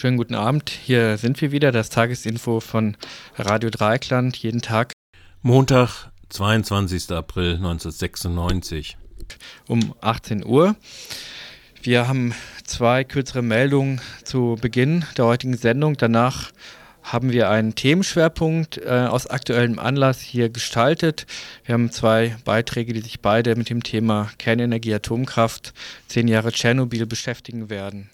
Schönen guten Abend, hier sind wir wieder, das Tagesinfo von Radio Dreieckland, jeden Tag Montag, 22. April 1996. um 18 Uhr. Wir haben zwei kürzere Meldungen zu Beginn der heutigen Sendung. Danach haben wir einen Themenschwerpunkt aus aktuellem Anlass hier gestaltet. Wir haben zwei Beiträge, die sich beide mit dem Thema Kernenergie, Atomkraft, 10 Jahre Tschernobyl beschäftigen werden.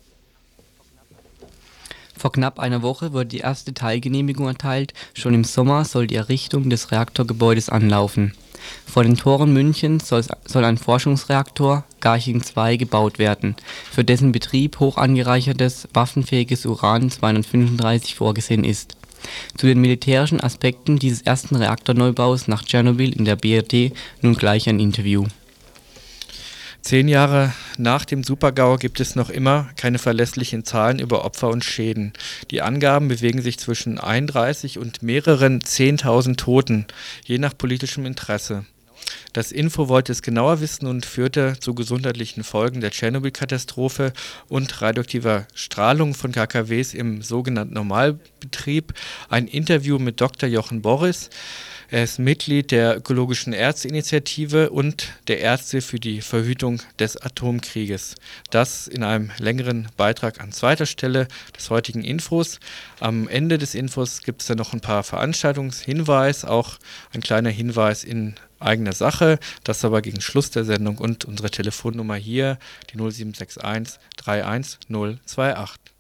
Vor knapp einer Woche wurde die erste Teilgenehmigung erteilt. Schon im Sommer soll die Errichtung des Reaktorgebäudes anlaufen. Vor den Toren Münchens soll ein Forschungsreaktor, Garching II, gebaut werden, für dessen Betrieb hoch angereichertes, waffenfähiges Uran-235 vorgesehen ist. Zu den militärischen Aspekten dieses ersten Reaktorneubaus nach Tschernobyl in der BRD nun gleich ein Interview. 10 Jahre nach dem Super-GAU gibt es noch immer keine verlässlichen Zahlen über Opfer und Schäden. Die Angaben bewegen sich zwischen 31 und mehreren 10.000 Toten, je nach politischem Interesse. Das Info wollte es genauer wissen und führte zu gesundheitlichen Folgen der Tschernobyl-Katastrophe und radioaktiver Strahlung von KKWs im sogenannten Normalbetrieb ein Interview mit Dr. Jochen Borries. Er ist Mitglied der Ökologischen Ärzteinitiative und der Ärzte für die Verhütung des Atomkrieges. Das in einem längeren Beitrag an zweiter Stelle des heutigen Infos. Am Ende des Infos gibt es dann noch ein paar Veranstaltungshinweise, auch ein kleiner Hinweis in eigener Sache, das aber gegen Schluss der Sendung und unsere Telefonnummer hier, die 0761 31028.